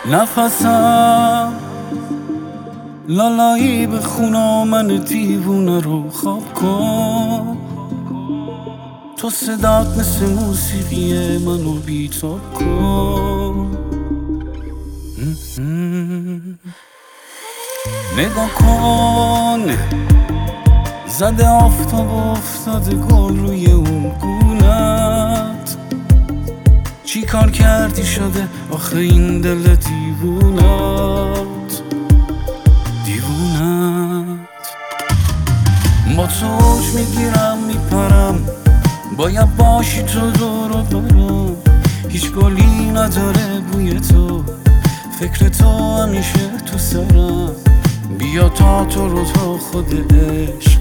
نفسم لالایی به خونا من دیوونه رو خواب کن. تو صدات مثل موسیقی منو بیتاب کن. نگاه کن زده آفتاب افتاده گل روی اون گونت. چی کار کردی شده آخه این دل دیوونت. با تو اوج میگیرم میپرم، باید باشی تو دور و برم. هیچ گلی نداره بوی تو، فکر تو همیشه تو سرم. بیا تا تو رو تا خود عشق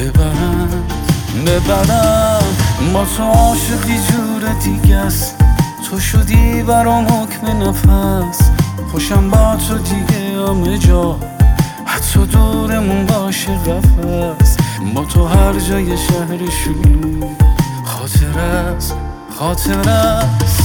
ببرم. با تو عاشقی جور دیگه است، تو شدی برام حکم نفس. خوشم با تو دیگه همه جا، حتی دورمون باشه قفس. با تو هر جای شهر شلوغ خاطر است.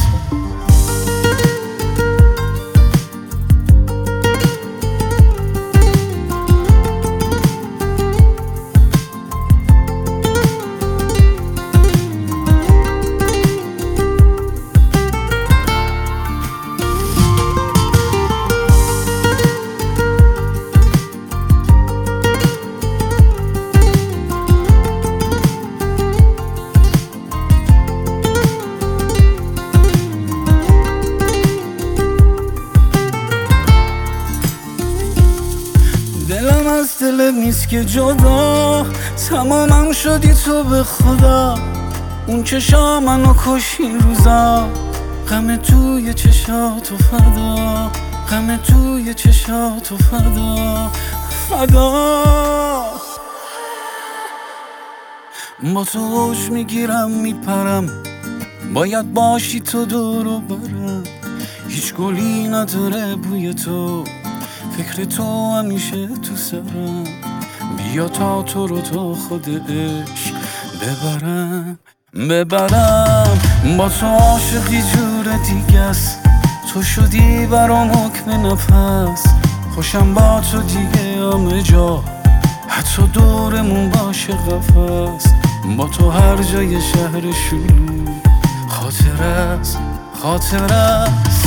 دلم از دلت نیست که جدا، تمامم شدی تو به خدا. اون چشا منو کش این روزا، غم توی چشاتو فدا. غم توی چشاتو فدا. با تو اوج میگیرم میپرم، باید باشی تو دور و برم. هیچ گلی نداره بوی تو، فکر تو همیشه تو سرم. بیا تا تو رو تا خود عشق ببرم. با تو عاشقی جور دیگه است، تو شدی برام حکم نفس. خوشم با تو دیگه همه جا، حتی دورمون باشه قفس. با تو هر جای شهر شلوغ خاطر است.